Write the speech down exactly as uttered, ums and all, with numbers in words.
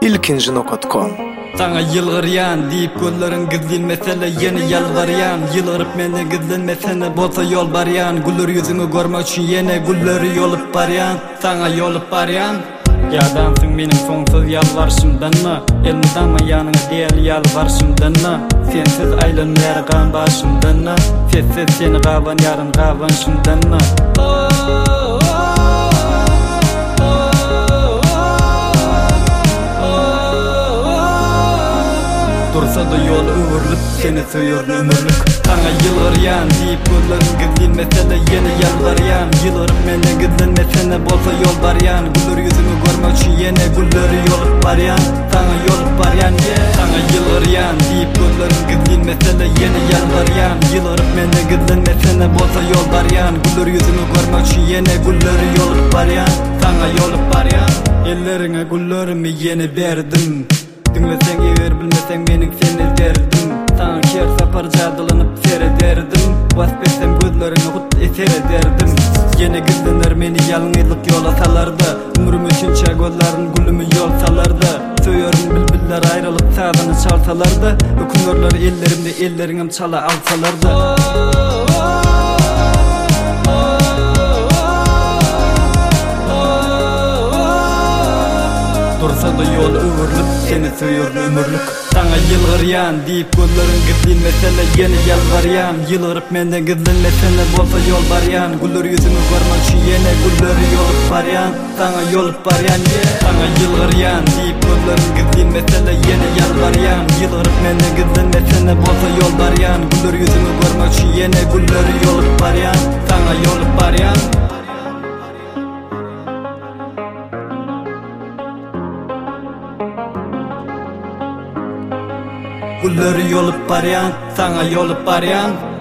ilkinji nokta com. Sana yılgıryan deyip golların gizlenmesele yeni yalvaryan, yılgırıp meni gizlenmesene bolsa yol baryan, gülür yüzünü görmek için yine gülleri yolup baryan, sana yolup baryan. Yadansın benim sonsuz yalvarışımdan mı? Elmiden mi yanına değil yalvarışımdan mı? Sensiz aylanlar kan başımdan mı? Sessiz seni kavan yarın kavanışımdan mı? Dursa da yol uğurlup seni suyur ömürlük. Sana yılgıryan deyip golların gizlenmesele yeni yalvaryan, yılgırıp meni gizlenmesene bolsa yol baryan, gülür yüzünü görmek için yine gülleri yolup baryan, sana yolup baryan. Sana yılgıryan deyip golların gizlenmesele yeni yalvaryan, yılgırıp meni gizlenmesene bolsa yol baryan, gülür yüzünü görmek için yine gülleri yolup baryan, sana yolup baryan. Ellerine güllerimi yeni verdim, dinlesen eğer bilmesen mening seni derdim. Sana ker sapar jadylanıp seyrederdim, vasbetsem gözlerine hut eser ederdim. Yine gizlenler meni yalnızlık yola salardı, ömrüm üçinçe gözlerin gülümü yol salardı. Söyüyorum bilbiller ayrılıp sazını çalsalardı, ökünörler ellerimde elleringim çala alsalardı. Dursa da yol uğurlup seni suyur ömürlük. Sana yılgıryan deyip golların gizlenmesele yeni yalvaryan, yılgırıp menden gizlenmesene bolsa yol baryan, gülür yüzünü görmek için yine gülleri yolup baryan, sana yolup baryan. Sana yılgıryan deyip golların gizlenmesele yeni yalvaryan, yılgırıp menden gizlenmesene bolsa yol baryan, gülür yüzünü görmek için yine gülleri yolup baryan, sana yolup baryan. Gülleri yolup baryan, sana yolup baryan.